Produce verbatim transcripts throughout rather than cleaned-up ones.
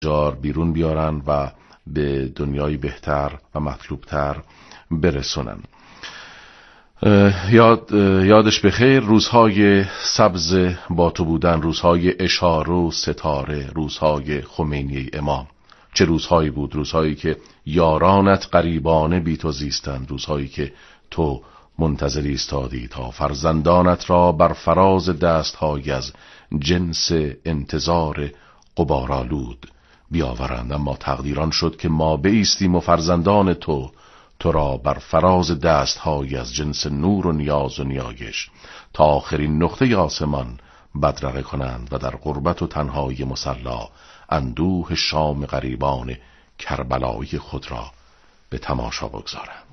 جار بیرون بیارن و به دنیای بهتر و مطلوبتر برسونن. یاد یادش بخیر روزهای سبز با تو بودن، روزهای اشاره و ستاره، روزهای خمینی امام. چه روزهایی بود، روزهایی که یارانت غریبانه بی تو زیستند، روزهایی که تو منتظر ایستادی تا فرزندانت را بر فراز دستهای از جنس انتظار غبارآلود بیاورند. اما تقدیران شد که ما بایستیم و فرزندان تو تو را بر فراز دستهای از جنس نور و نیاز و نیایش تا آخرین نقطه آسمان بدرقه کنند و در غربت و تنهایی مصلا اندوه شام غریبان کربلایی خود را به تماشا بگذارند.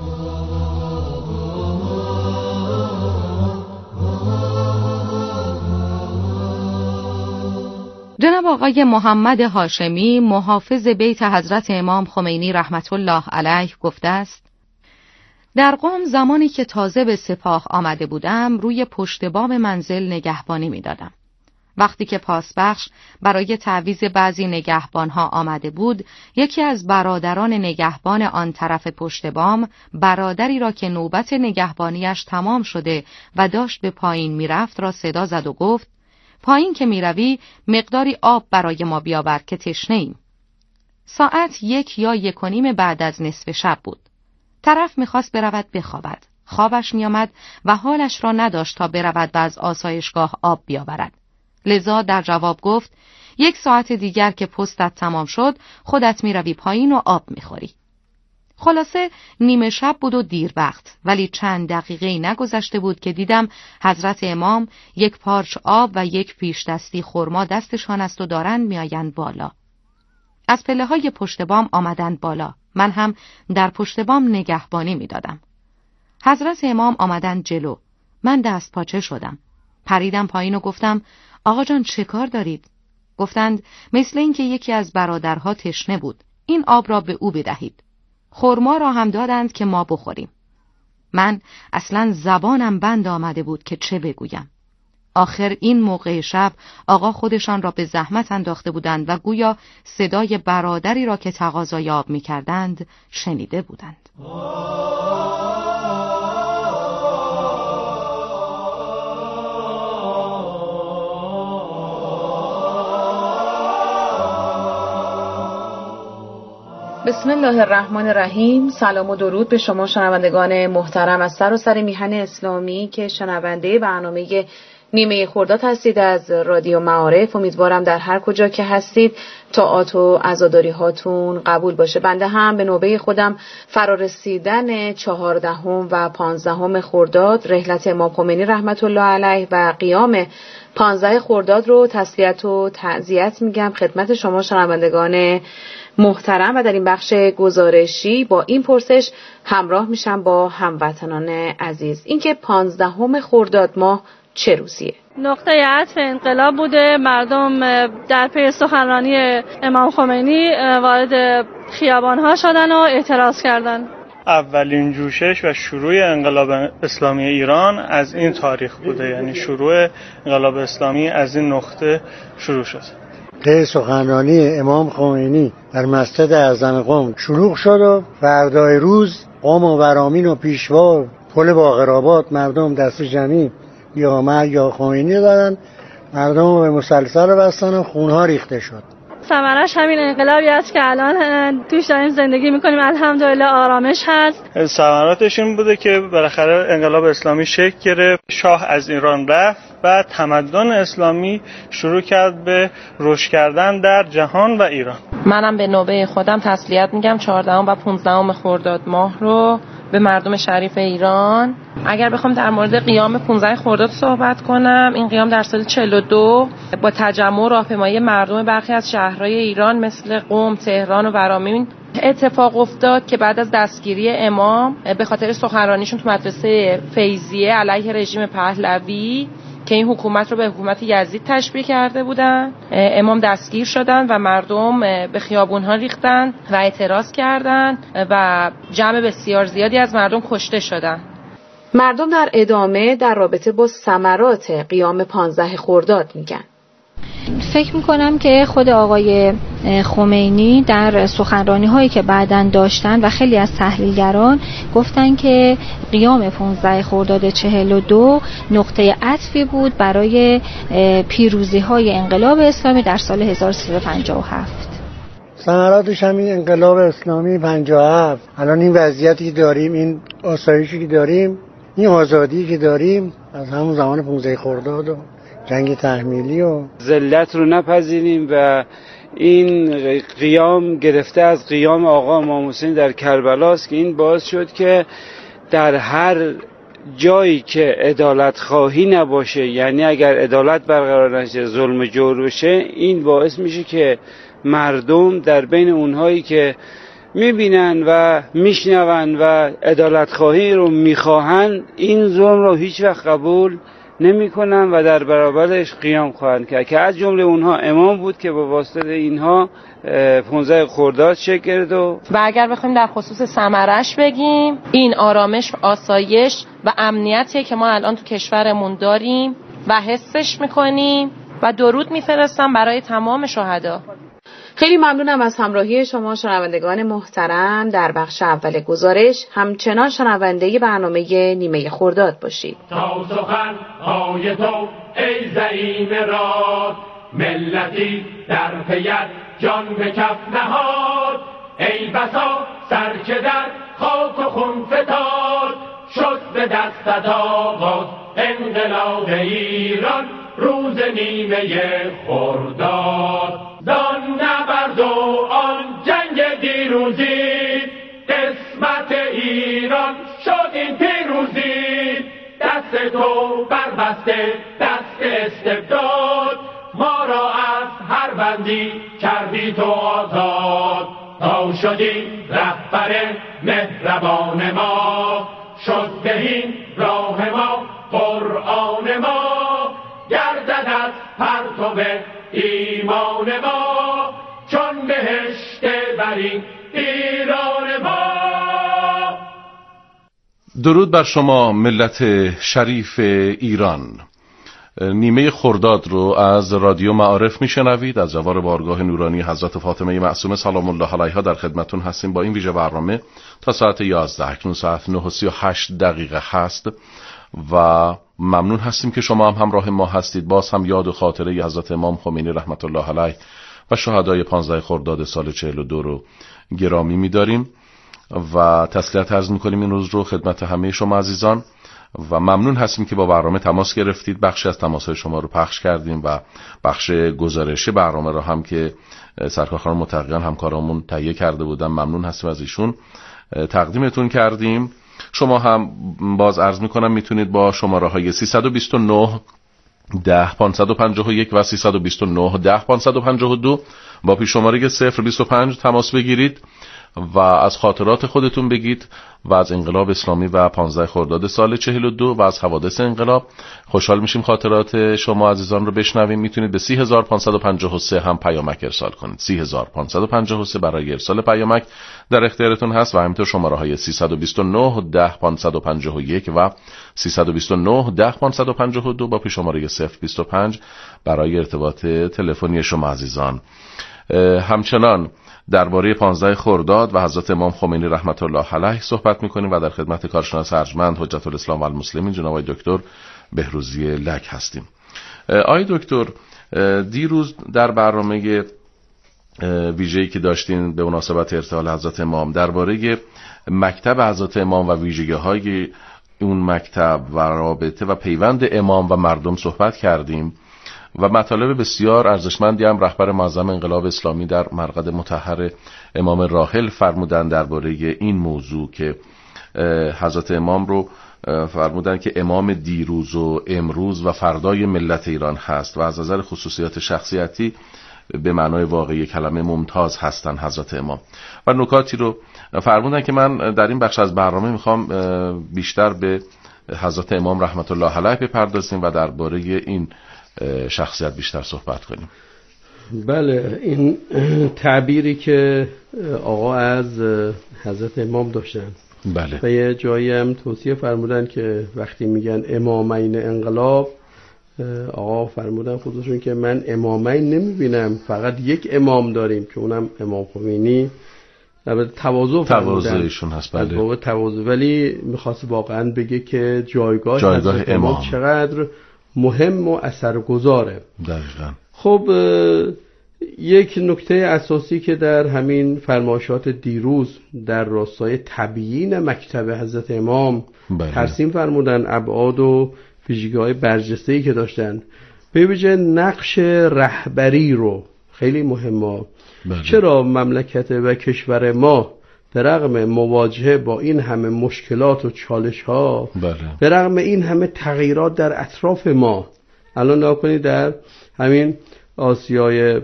جناب آقای محمد هاشمی محافظ بیت حضرت امام خمینی رحمت الله علیه گفته است: در قم زمانی که تازه به سپاه آمده بودم روی پشت بام منزل نگهبانی می دادم. وقتی که پاسبخش برای تعویض بعضی نگهبانها آمده بود، یکی از برادران نگهبان آن طرف پشت بام برادری را که نوبت نگهبانیش تمام شده و داشت به پایین می رفت را صدا زد و گفت: پایین که می روی مقداری آب برای ما بیاور که تشنه ایم. ساعت یک یا یک و نیم بعد از نصف شب بود. طرف می خواست برود بخوابد. خوابش می آمد و حالش را نداشت تا برود و از آسایشگاه آب بیاورد. لذا در جواب گفت: یک ساعت دیگر که پستت تمام شد خودت می روی پایین و آب می خوری. خلاصه نیمه شب بود و دیر وقت، ولی چند دقیقه نگذشته بود که دیدم حضرت امام یک پارچ آب و یک پیش دستی خرما دستشان است و دارند میآیند بالا. از پله های پشت بام آمدند بالا. من هم در پشت بام نگهبانی می دادم. حضرت امام آمدند جلو. من دست پاچه شدم. پریدم پایین و گفتم: آقا جان چه کار دارید؟ گفتند: مثل این که یکی از برادرها تشنه بود. این آب را به او بدهید. خرما را هم دادند که ما بخوریم. من اصلا زبانم بند آمده بود که چه بگویم. آخر این موقع شب آقا خودشان را به زحمت انداخته بودند و گویا صدای برادری را که تقاضای آب می کردند شنیده بودند. بسم الله الرحمن الرحیم. سلام و درود به شما شنوندگان محترم از سراسر میهن اسلامی که شنونده برنامه نیمه خرداد هستید از رادیو معارف. امیدوارم در هر کجا که هستید طاعات و عزاداری هاتون قبول باشه. بنده هم به نوبه خودم فرارسیدن چهاردهم و پانزدهم خرداد رحلت امام خمینی رحمت الله علیه و قیام پانزده خرداد رو تسلیت و تعزیت میگم خدمت شما شنوندگان محترم و در این بخش گزارشی با این پرسش همراه میشم با هموطنان عزیز. اینکه پانزدهم خرداد ماه چه روزیه؟ نقطه عطف انقلاب بوده. مردم در پی سخنرانی امام خمینی وارد خیابان‌ها شدن و اعتراض کردن. اولین جوشش و شروع انقلاب اسلامی ایران از این تاریخ بوده، یعنی شروع انقلاب اسلامی از این نقطه شروع شد. طی سخنرانی امام خمینی در مسجد اعظم قم شروع شد و فردای روز قم و ورامین و پیشوا پل باقرآباد مردم دست جمعی یا مرگ یا خمینی دادن، مردم به مسلسل بستن و خونها ریخته شد. ثمرش همین انقلابی است که الان توش داریم زندگی میکنیم. الحمدلله آرامش هست. ثمراتش این بوده که بالاخره انقلاب اسلامی شکل گرفت، شاه از ایران رفت و تمدن اسلامی شروع کرد به رشد کردن در جهان و ایران. منم به نوبه خودم تسلیت میگم چهاردهم و پانزدهم خرداد ماه رو به مردم شریف ایران. اگر بخوام در مورد قیام پانزده خرداد صحبت کنم، این قیام در سال چهل و دو با تجمع و راهپیمایی مردم برخی از شهرهای ایران مثل قم، تهران و ورامین اتفاق افتاد که بعد از دستگیری امام به خاطر سخنرانیشون تو مدرسه فیضیه علیه رژیم پهلوی که این حکومت رو به حکومت یزید تشبیه کرده بودن، امام دستگیر شدن و مردم به خیابون‌ها ریختن و اعتراض کردند و جمع بسیار زیادی از مردم کشته شدند. مردم در ادامه در رابطه با ثمرات قیام پانزده خرداد میگن. فکر میکنم که خود آقای خمینی در سخنرانی هایی که بعداً داشتن و خیلی از تحلیلگران گفتن که قیام پانزده خرداد چهل و دو نقطه عطفی بود برای پیروزی های انقلاب اسلامی در سال هزار و سیصد و پنجاه و هفت. ثمراتش همین انقلاب اسلامی پنجاه و هفت، الان این وضعیتی که داریم، این آسایشی که داریم، این آزادی که داریم از همون زمان پانزده خرداد و جنگ تحمیلی و ذلت رو نپذیریم و این قیام گرفته از قیام آقا امام حسین در کربلاست که این باعث شد که در هر جایی که عدالت خواهی نباشه، یعنی اگر عدالت برقرار نشه ظلم جور بشه، این باعث میشه که مردم در بین اونهایی که میبینن و میشنون و عدالت خواهی رو میخواهن این ظلم رو هیچ وقت قبول نمی کنن و در برابرش قیام خواهند کرد که از جمله اونها امام بود که با واسطه اینها پانزده خرداد شکل گرفت. و و اگر بخوایم در خصوص ثمرش بگیم، این آرامش، آسایش و امنیتیه که ما الان تو کشورمون داریم و حسش میکنیم و درود میفرستم برای تمام شهدا. خیلی ممنونم از همراهی شما شنوندگان محترم. در بخش اول گزارش همچنان شنونده برنامه نیمه خرداد باشید. تا سخن های تو ای زعیم راد، ملتی در پیت جان به کف نهاد، ای بسا سر که در خاک و خون فتاد، شد به دست آغاز انقلاب ایران روز نیمه خرداد. دان نبرد و آن جنگ دیروزی، قسمت ایران شد این پیروزی. دست تو بربسته دست استبداد، ما را از هر بندی کردی تو آزاد. تا شدی رهبر مهربان ما، شد بهین راه ما قرآن ما. گردد از پرتو ایمان ما، چون بهشت برین ایران ما. درود بر شما ملت شریف ایران. نیمه خرداد رو از رادیو معارف میشنوید. از جوار بارگاه نورانی حضرت فاطمه معصومه سلام الله علیها در خدمتون هستیم با این ویژه برنامه تا ساعت یازده. اکنون ساعت نه و سی و هشت دقیقه هست و ممنون هستیم که شما هم همراه ما هستید. باز هم یاد و خاطره ی حضرت امام خمینی رحمت الله علیه و شهدای پانزده خرداد سال چهل و دو رو گرامی می‌داریم و تسلیت عرض می‌کنیم این روز رو خدمت همه شما عزیزان و ممنون هستیم که با برنامه تماس گرفتید. بخشی از تماس‌های شما رو پخش کردیم و بخش گزارش برنامه رو هم که سرکار خانم متقیان همکارامون تهیه کرده بودن ممنون هستیم از ایشون تقدیمتون کردیم. شما هم باز عرض میکنم میتونید با شماره های سیصد و بیست و نه ده پانصد و پنجاه و یک و سیصد و بیست و نه ده پانصد و پنجاه و دو با پیش شماره صفر بیست و پنج تماس بگیرید و از خاطرات خودتون بگید و از انقلاب اسلامی و پانزده خرداد سال چهل و دو و از حوادث انقلاب. خوشحال میشیم خاطرات شما عزیزان رو بشنویم. میتونید به سی هزار پانصد و پنجاه و سه هم پیامک ارسال کنید. سی هزار پانصد و پنجاه و سه برای ارسال پیامک در اختیارتون هست و همینطور شماره های سیصد و بیست و نه ده پانصد و پنجاه و یک و سیصد و بیست و نه ده پانصد و پنجاه و دو با پیش شماره صفر بیست و پنج برای ارتباط تلفنی شما عزیزان. همچنان درباره پانزده خرداد و حضرت امام خمینی رحمت الله علیه صحبت می‌کنیم و در خدمت کارشناس ارجمند حجت الاسلام و المسلمین جناب آقای دکتر بهروزی لک هستیم. آقای دکتر، دیروز در برنامه ویژه‌ای که داشتین به مناسبت ارتحال حضرت امام درباره مکتب حضرت امام و ویژگی‌های اون مکتب و رابطه و پیوند امام و مردم صحبت کردیم و مطالب بسیار ارزشمندی هم رهبر معظم انقلاب اسلامی در مرقد مطهر امام راحل فرمودن درباره این موضوع که حضرت امام رو فرمودن که امام دیروز و امروز و فردای ملت ایران هست و از نظر خصوصیات شخصیتی به معنای واقعی کلمه ممتاز هستن حضرت امام و نکاتی رو فرمودن که من در این بخش از برنامه میخوام بیشتر به حضرت امام رحمت الله علیه بپردازیم و درباره این شخصیت بیشتر صحبت کنیم. بله، این تعبیری که آقا از حضرت امام داشتن بله و یه جایی هم توصیه فرمودن که وقتی میگن امامین انقلاب آقا فرمودن خودشون که من امامین نمیبینم، فقط یک امام داریم که اونم امام خمینی. البته تواضع تواضعشون هست، بله، بابا تواضع، ولی میخواست واقعا بگه که جایگاه, جایگاه امام چقدر مهم و اثرگذاره. دقیقاً. خب یک نکته اساسی که در همین فرمایشات دیروز در راستای تبیین مکتب حضرت امام بله. ترسیم فرمودن ابعاد و ویژگی‌های برجسته‌ای که داشتن، به ویژه نقش رهبری رو خیلی مهمه. بله. چرا مملکت و کشور ما به رغم مواجهه با این همه مشکلات و چالش ها، بله. به رغم این همه تغییرات در اطراف ما، الان نگاه کنید در همین آسیای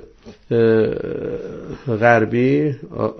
غربی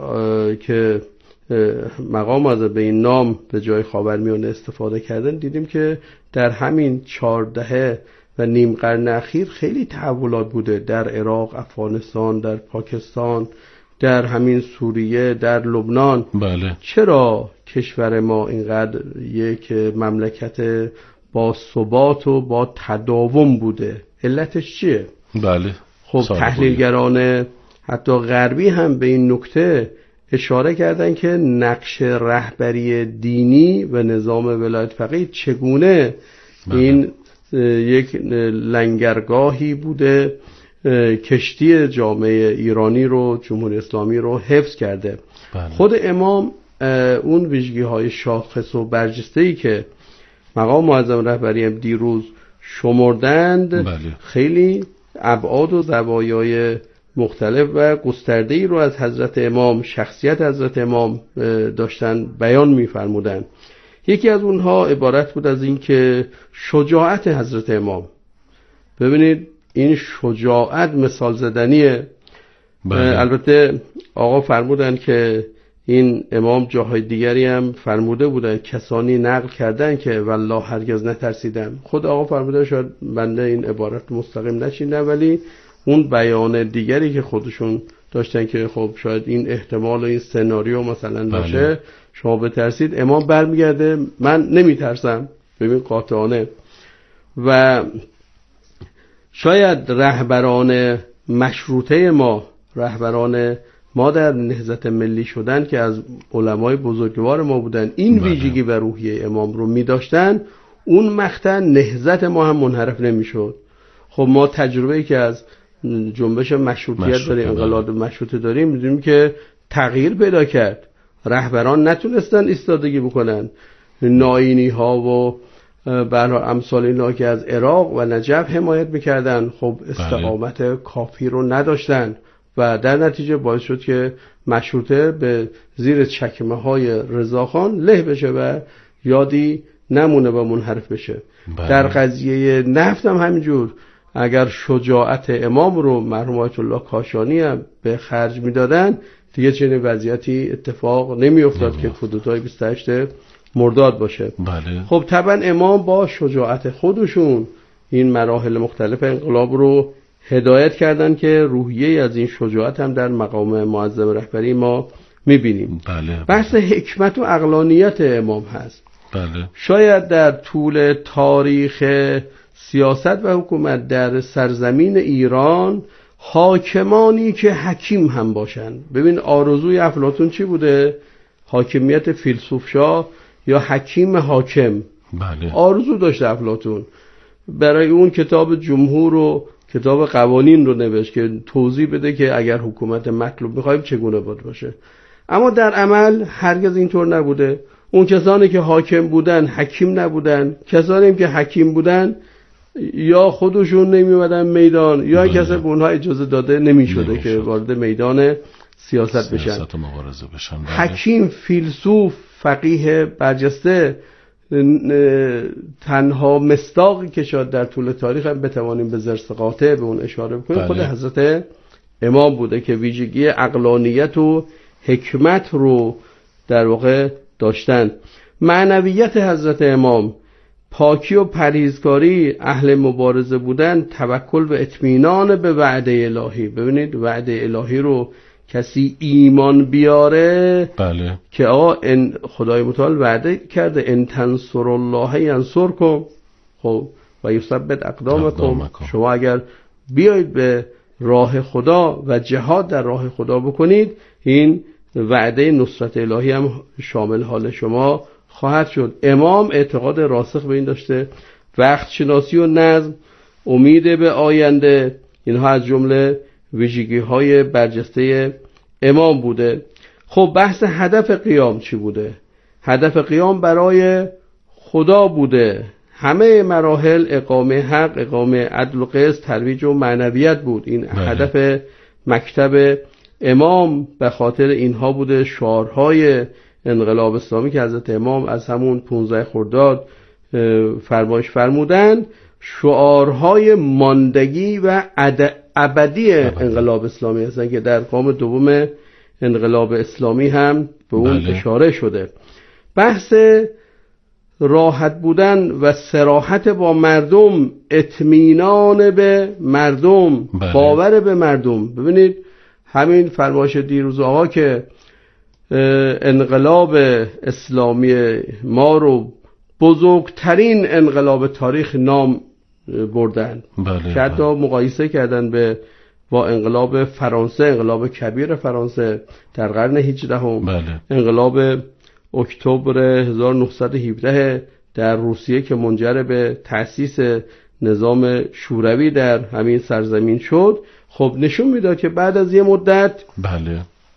که مقام از به این نام به جای خاورمیانه استفاده کردن، دیدیم که در همین چهارده و نیم قرن اخیر خیلی تحولات بوده در عراق، افغانستان، در پاکستان، در همین سوریه، در لبنان. بله. چرا کشور ما اینقدر یک مملکت با ثبات و با تداوم بوده؟ علتش چیه؟ بله. خب تحلیلگران حتی غربی هم به این نکته اشاره کردن که نقش رهبری دینی و نظام ولایت فقیه چگونه بله. این یک لنگرگاهی بوده، کشتی جامعه ایرانی رو، جمهوری اسلامی رو حفظ کرده. بله. خود امام اون ویژگی های شاخص و برجسته‌ای که مقام معظم رهبری دیروز شمردند بله. خیلی ابعاد و زوایای مختلف و گسترده‌ای رو از حضرت امام، شخصیت حضرت امام داشتن بیان می‌فرمودند. یکی از اونها عبارت بود از این که شجاعت حضرت امام، ببینید این شجاعت مثال زدنیه. بله. البته آقا فرمودن که این امام جاهای دیگری هم فرموده بودن، کسانی نقل کردن که والله هرگز نترسیدم. خود آقا فرمودن، شاید بنده این عبارت مستقیم نشیندم، ولی اون بیان دیگری که خودشون داشتن که خب شاید این احتمال و این سناریو مثلا باشه، بله. شما بترسید، امام برمیگرده من نمیترسم. ببین قاطعانه. و شاید رهبران مشروطه ما، رهبران ما در نهضت ملی شدن که از علمای بزرگوار ما بودن، این بله. ویژگی و روحیه امام رو می داشتن، اون مقطع نهضت ما هم منحرف نمی شد. خب ما تجربه‌ای که از جنبش مشروطیت داریم، انقلاب مشروطه داریم، می‌دونیم که تغییر پیدا کرد، رهبران نتونستن ایستادگی بکنن، ناینی ها و برای امثال اینا که از عراق و نجف حمایت میکردن خب استقامت بله. کافی رو نداشتن و در نتیجه باعث شد که مشروطه به زیر چکمه های رضاخان له بشه و یادی نمونه و منحرف بشه. بله. در قضیه نفت هم همینجور، اگر شجاعت امام رو مرحوم آیت الله کاشانی هم به خرج میدادن، دیگه چنین وضعیتی اتفاق نمی افتاد که کودتای بیست و هشت مرداد باشه. بله. خب طبعا امام با شجاعت خودشون این مراحل مختلف انقلاب رو هدایت کردن که روحیه از این شجاعت هم در مقام معظم رهبری ما میبینیم. بله. بحث حکمت و عقلانیت امام هست. بله. شاید در طول تاریخ سیاست و حکومت در سرزمین ایران حاکمانی که حکیم هم باشن. ببین آرزوی افلاطون چی بوده؟ حاکمیت فیلسوفشا یا حکیم حاکم. بله. آرزو داشته افلاطون، برای اون کتاب جمهور و کتاب قوانین رو نوشت که توضیح بده که اگر حکومت مطلوب بخوایم چگونه باید باشه. اما در عمل هرگز اینطور نبوده. اون کسانی که حاکم بودن حکیم نبودن، کسانی که حکیم بودن یا خودشون نمیومدن میدان یا بله. کسی به اونها اجازه داده نمیشده که وارد میدان سیاست بشن، سیاست مبارزه بشن. بله. حکیم، فیلسوف، فقیه برجسته تنها مصداقی که شاید در طول تاریخ هم بتوانیم به زرس قاطع به اون اشاره بکنیم بله. خود حضرت امام بوده که ویژگی عقلانیت و حکمت رو در واقع داشتن. معنویت حضرت امام، پاکی و پرهیزکاری، اهل مبارزه بودن، توکل و اطمینان به وعده الهی. ببینید وعده الهی رو کسی ایمان بیاره بله. که آقا ان خدای متعال وعده کرده ان تنصر الله ینصرکم. خب و یثبت اقدامکم. شما اگر بیایید به راه خدا و جهاد در راه خدا بکنید، این وعده نصرت الهی هم شامل حال شما خواهد شد. امام اعتقاد راسخ به این داشته، وقت شناسی و نظم، امید به آینده، اینها از جمله ویژگی های برجسته امام بوده. خب بحث هدف قیام چی بوده؟ هدف قیام برای خدا بوده. همه مراحل اقامه حق، اقامه عدل و قسط، ترویج و معنویت بود. این بله. هدف مکتب امام به خاطر اینها بوده. شعارهای انقلاب اسلامی که حضرت امام از همون پانزده خرداد فرمایش فرمودند، شعارهای ماندگی و ابدی انقلاب اسلامی هستند که در قام دوم انقلاب اسلامی هم به اون بله. اشاره شده. بحث راحت بودن و صراحت با مردم، اطمینان به مردم، بله. باور به مردم. ببینید همین فرمایش دیروز آقا که انقلاب اسلامی ما رو بزرگترین انقلاب تاریخ نام بردن، بله. که حتی مقایسه کردن به با انقلاب فرانسه، انقلاب کبیر فرانسه در قرن هجدهم، بله. انقلاب اکتبر هزار و نهصد و هفده در روسیه که منجر به تأسیس نظام شوروی در همین سرزمین شد. خب نشون میداد که بعد از یه مدت، بله.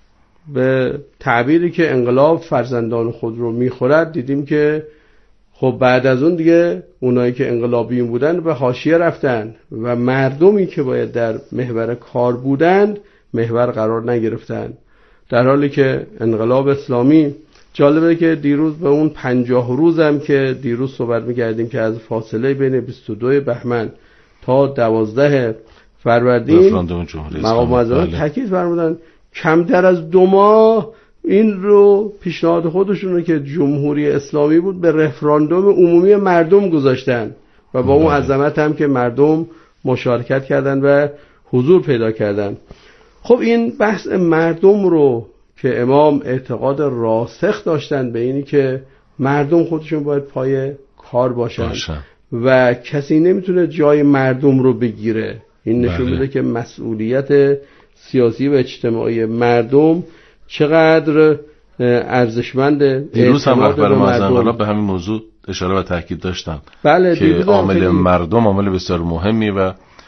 به تعبیری که انقلاب فرزندان خود رو میخورد، دیدیم که خب بعد از اون دیگه اونایی که انقلابیون بودن به حاشیه رفتن و مردمی که باید در محور کار بودند محور قرار نگرفتن، در حالی که انقلاب اسلامی، جالبه که دیروز به اون پنجاه روزم که دیروز صحبت می‌کردیم که از فاصله بین بیست و دو بهمن تا دوازده فروردین مقام معظم تاکید فرمودن کمتر از دو ماه این رو پیشنهاد خودشون رو که جمهوری اسلامی بود به رفراندوم عمومی مردم گذاشتن و با اون عظمت هم که مردم مشارکت کردن و حضور پیدا کردن. خب این بحث مردم رو که امام اعتقاد راسخ داشتن به اینی که مردم خودشون باید پای کار باشن باشن. و کسی نمیتونه جای مردم رو بگیره. این نشون میده که مسئولیت سیاسی و اجتماعی مردم چقدر ارزشمنده. دیروز هم رهبر معظم به همین موضوع اشاره و تاکید داشتن، بله، که عامل مردم عامل بسیار مهمی و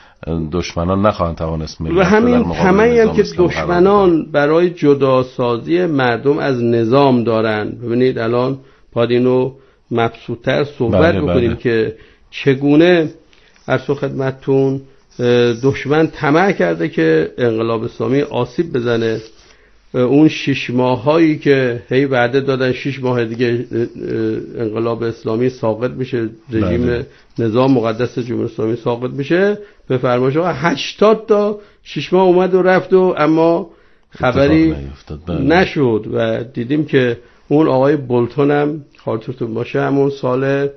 دشمنان نخواهند توانست و همین طمعی هم که دشمنان برای جداسازی مردم از نظام دارن. ببینید الان باید اینو مبسوط‌تر صحبت بله بکنیم بله. که چگونه عرض خدمتتون دشمن طمع کرده که انقلاب اسلامی آسیب بزنه. اون شش ماهایی که هی وعده دادن شش ماه دیگه انقلاب اسلامی ساقط میشه، رژیم بله. نظام مقدس جمهوری اسلامی ساقط میشه، به فرمایش آقا هشتاد تا شش ماه اومد و رفت و اما خبری بله. نشد و دیدیم که اون آقای بولتون هم خاطرتون باشه همون سال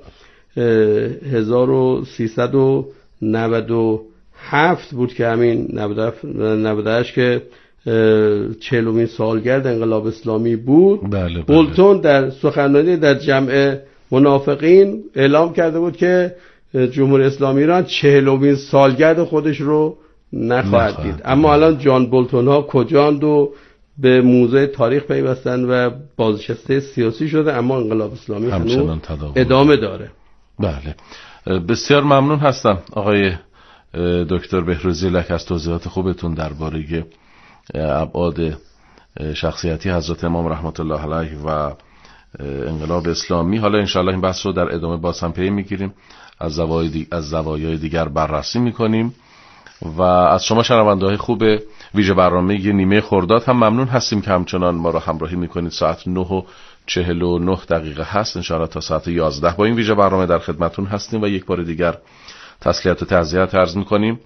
هزار و سیصد و نود و هفت بود که همین نود و هشت که چهلمین سالگرد انقلاب اسلامی بود، بله بله. بولتون در سخنرانی در جمع منافقین اعلام کرده بود که جمهوری اسلامی ایران چهلمین سالگرد خودش رو نخواهد دید. اما الان جان بولتون ها کجاند و به موزه تاریخ پیوستن و بازنشسته سیاسی شده، اما انقلاب اسلامی هنوز ادامه داره. بله بسیار ممنون هستم آقای دکتر بهروزی لک از توضیحات خوبتون درباره ابعاد شخصیتی حضرت امام رحمت الله علیه و انقلاب اسلامی. حالا انشاءالله این بحث رو در ادامه باز هم پی میگیریم، از زوایای دی... از زوایای دیگر بررسی میکنیم و از شما شنونده‌های خوب ویژه برنامه نیمه خرداد هم ممنون هستیم که همچنان ما رو همراهی میکنید. ساعت نه و چهل و نه دقیقه هست، انشاءالله تا ساعت یازده با این ویژه برنامه در خدمتون هستیم و یک بار دیگر تسلیت و تعزیت عرض میکنیم.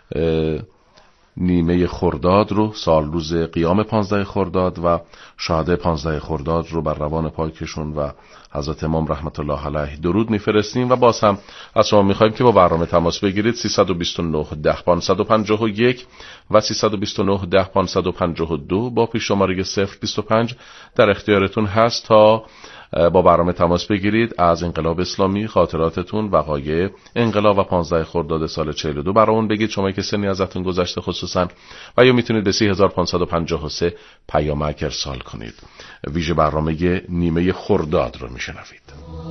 نیمه خرداد رو، سال روز قیام پانزده خرداد و شهاده پانزده خرداد رو بر روان پاکشون و حضرت امام رحمت الله علیه درود میفرستیم و باز هم از شما میخوایم که با برنامه تماس بگیرید. سیصد و بیست و نه ده پانصد و پنجاه و یک و سیصد و بیست و نه ده پانصد و پنجاه و دو با پیش شماره صفر بیست و پنج در اختیارتون هست تا با برنامه تماس بگیرید، از انقلاب اسلامی خاطراتتون، وقایع انقلاب و پانزده خرداد سال چهل و دو برامون بگید، شما که سنی ازتون گذشته خصوصا، و یا میتونید به سی هزار و پانصد و پنجاه و سه پیامک ارسال کنید. ویژه برنامه نیمه خرداد رو میشنوید.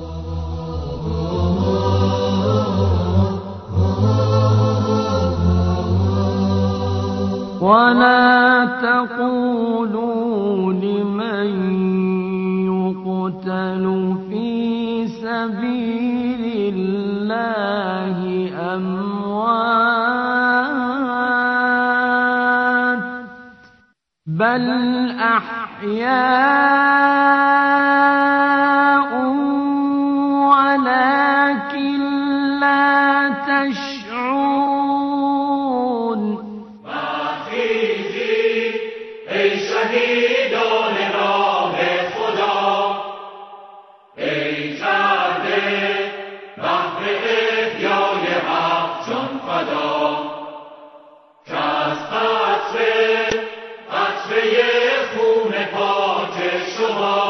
ولا تقولوا لمن يقتل في سبيل الله أموات بل أحياء ولكن لا تشعرون. ای شهیدان راه خدا، ای کرده بهر احیای حق جان فدا، که از قطره قطره خون پاک شما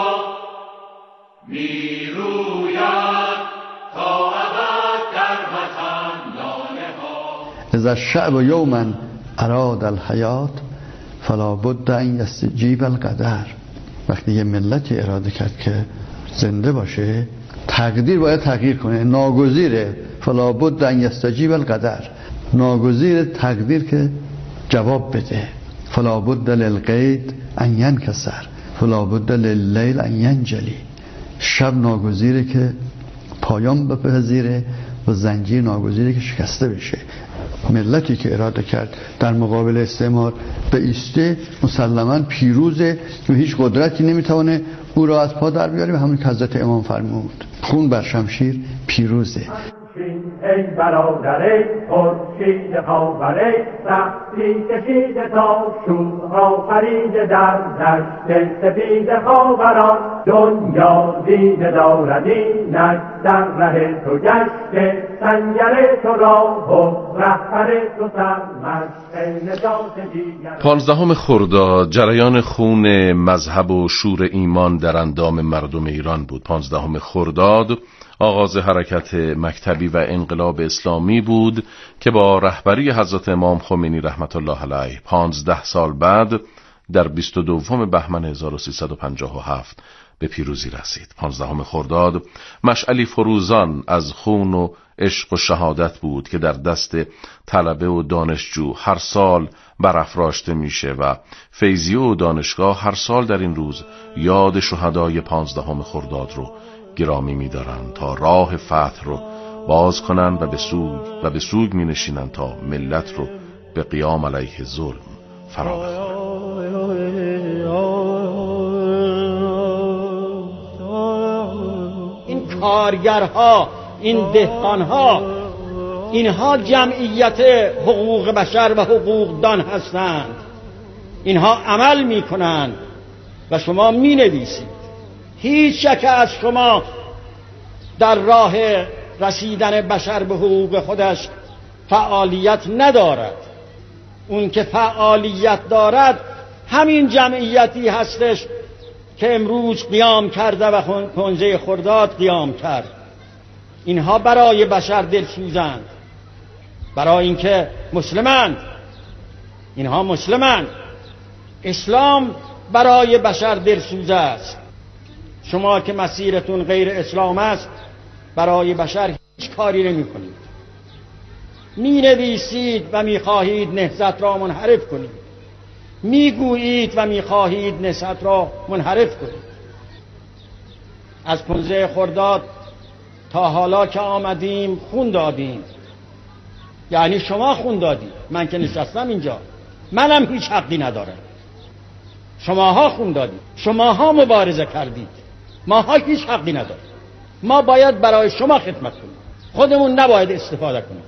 می روید تا ابد در وطن لاله ها. اذا الشعب یوما اراد الحیات فلا بد ان یستجیب القدر. وقتی یه ملتی اراده کرد که زنده باشه، تقدیر باید تغییر کنه، ناگزیره. فلا بد ان یستجیب القدر، ناگزیر تقدیر که جواب بده. فلا بد للقید ان ینکسر، فلا بد لللیل ان ینجلی. شب ناگزیره که پایان بپذیره و زنجیر ناگزیره که شکسته بشه. ملتی که اراده کرد در مقابل استعمار به ایسته، مسلماً پیروزه و هیچ قدرتی نمیتونه او را از پا در بیاره. و همون که حضرت امام فرمود، خون بر شمشیر پیروزه. ای برادر ای خورشید خاور ای رختی کشیده تا شورها پریده در دشت سپید خاوران، دنیا دیده دارد اینک در ره تو گشته، سنگر تو راه و رهبر تو سرمشق نجات دیگر. پانزدهم خرداد جریان خون مذهب و شور ایمان در اندام مردم ایران بود. پانزدهم خرداد آغاز حرکت مکتبی و انقلاب اسلامی بود که با رهبری حضرت امام خمینی رحمت الله علیه پانزده سال بعد در بیست و دوم بهمن هزار و سیصد و پنجاه و هفت به پیروزی رسید. پانزدهم خرداد مشعلی فروزان از خون و عشق و شهادت بود که در دست طلبه و دانشجو هر سال برافراشته میشه و فیضیه و دانشگاه هر سال در این روز یاد شهدای پانزدهم خرداد رو گرامی می‌دارند تا راه فتح رو باز کنند و به سوگ و به سوگ می‌نشینند تا ملت رو به قیام علیه ظلم فرا بخورند. این کارگرها، این دهقانها، اینها جمعیت حقوق بشر و حقوقدان هستند. اینها عمل می‌کنند و شما می‌نویسید. هیچ شک از شما در راه رسیدن بشر به حقوق خودش فعالیت ندارد. اون که فعالیت دارد همین جمعیتی هستش که امروز قیام کرده و پانزده خرداد قیام کرد. اینها برای بشر دلسوزند، برای اینکه مسلمند. اینها مسلمند. اسلام برای بشر دلسوز است. شما که مسیرتون غیر اسلام است برای بشر هیچ کاری نمی کنید. می نویسید و می خواهید نهضت را منحرف کنید، می گویید و می خواهید نهضت را منحرف کنید. از پانزده خرداد تا حالا که آمدیم خون دادیم، یعنی شما خون دادید. من که نشستم اینجا منم هیچ حقی ندارم. شماها خون دادید، شماها مبارزه کردید، ماها هیچ حقی نداریم. ما باید برای شما خدمت کنیم، خودمون نباید استفاده کنیم.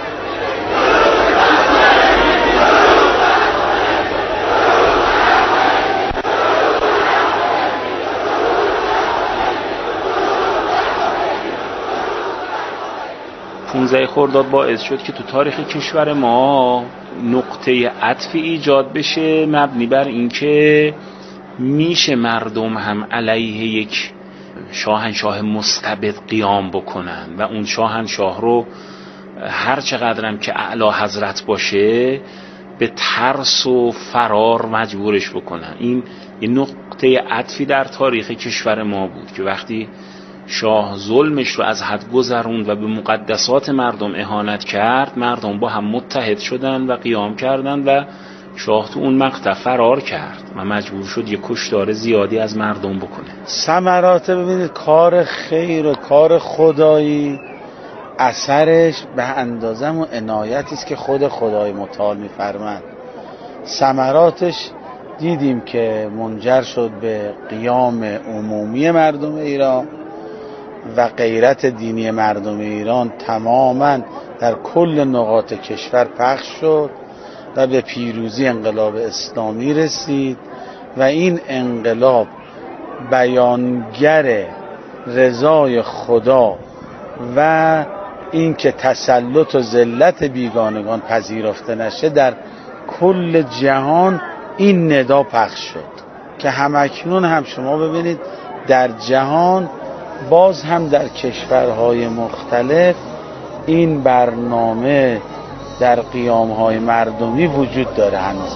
پانزده خرداد باعث شد که تو تاریخ کشور ما نقطه عطفی ایجاد بشه مبنی بر اینکه میشه مردم هم علیه یک شاهنشاه مستبد قیام بکنن و اون شاهنشاه رو هر چقدرم که اعلی حضرت باشه به ترس و فرار مجبورش بکنن. این یه نقطه عطفی در تاریخ کشور ما بود که وقتی شاه ظلمش رو از حد گذروند و به مقدسات مردم اهانت کرد، مردم با هم متحد شدن و قیام کردن و شاه تو اون مقطع فرار کرد و مجبور شد یه کشتار زیادی از مردم بکنه. ثمرات ببینید کار خیر و کار خدایی اثرش به اندازه و عنایتی است که خود خدای متعال می‌فرماید. ثمراتش دیدیم که منجر شد به قیام عمومی مردم ایران و غیرت دینی مردم ایران تماماً در کل نقاط کشور پخش شد و به پیروزی انقلاب اسلامی رسید و این انقلاب بیانگر رضای خدا و این که تسلط و ذلت بیگانگان پذیرفته نشه در کل جهان این ندا پخش شد که همکنون هم شما ببینید در جهان باز هم در کشورهای مختلف این برنامه در قیامهای مردمی وجود داره هنوز.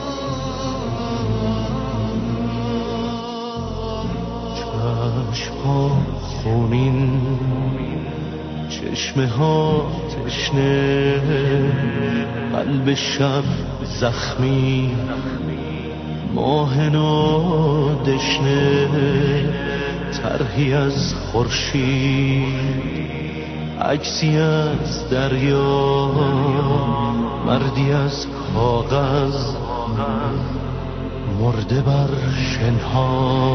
چشم‌ها خونین، چشمه ها تشنه، قلب شب زخمی، ماه نادشنه، طرحی از خورشید، عکسی از دریا، مردی از کاغذ، مرده بر شنها،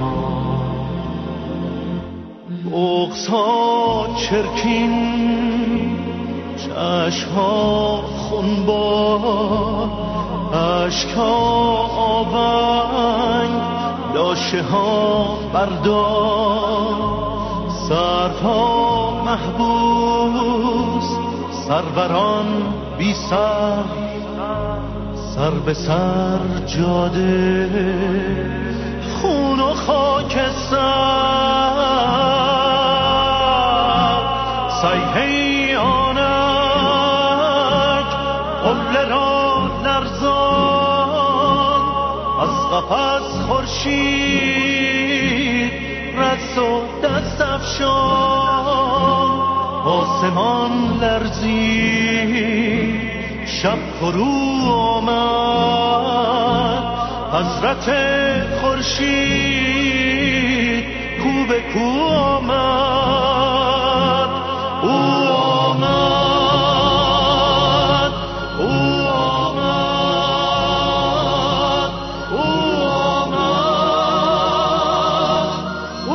بغض‌ها چرکین، چشم‌ها خونبار، اشک‌ها آونگ، لاشه‌ها بردار، سرها محبوس، سروران بی سر، سر به سر جاده، خون و خاک سر، سایه آنک قبله را لرزان، از قفس خورشید رقص و دست افشان، آسمان لرزید، شب فرو آمد، حضرت خورشید کو به کو آمد، او آمد، او آمد، او آمد، او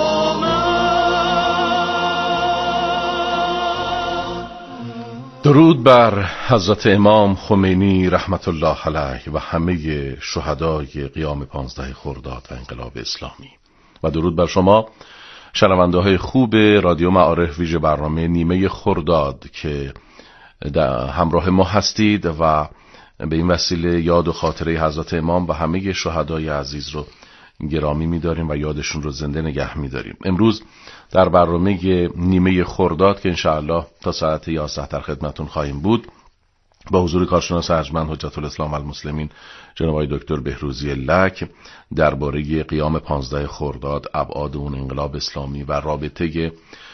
آمد. درود بر حضرت امام خمینی رحمت الله علیه و همه شهدای قیام پانزده خرداد و انقلاب اسلامی و درود بر شما شنونده های خوب رادیو معارف ویژه برنامه نیمه خرداد که در همراه ما هستید و به این وسیله یاد و خاطره حضرت امام و همه شهدای عزیز رو گرامی می‌داریم و یادشون رو زنده نگه می‌داریم. امروز در برنامه نیمه خرداد که انشاءالله تا ساعت یازده در خدمتون خواهیم بود با حضور کارشناس ارجمند حجت الاسلام المسلمین جناب آقای دکتر بهروزی لک درباره قیام پانزده خرداد، ابعاد اون انقلاب اسلامی و رابطه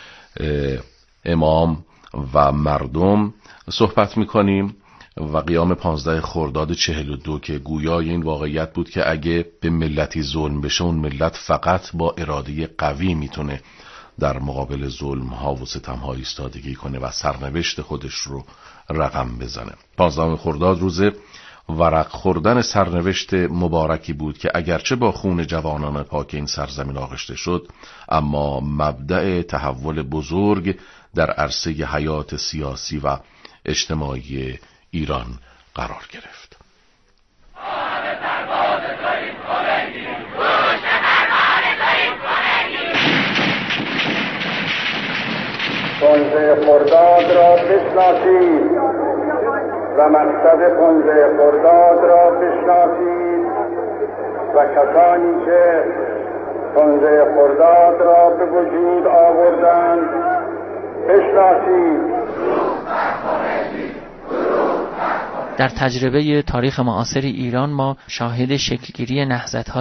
امام و مردم صحبت می‌کنیم و قیام پانزده خرداد چهل و دو که گویای این واقعیت بود که اگه به ملتی ظلم بشه اون ملت فقط با اراده قوی میتونه در مقابل ظلم ها و ستم ها ایستادگی کنه و سرنوشت خودش رو رقم بزنه. پانزده خرداد روز ورق خوردن سرنوشت مبارکی بود که اگرچه با خون جوانان پاک این سرزمین آغشته شد اما مبدأ تحول بزرگ در عرصه حیات سیاسی و اجتماعی ایران قرار گرفت. پانزده خرداد را بشناسید و مقصد پانزده خرداد را بشناسید و کسانی که پانزده خرداد را به وجود آوردند بشناسید. در تجربه تاریخ معاصر ایران ما شاهد شکلگیری نهضت‌ها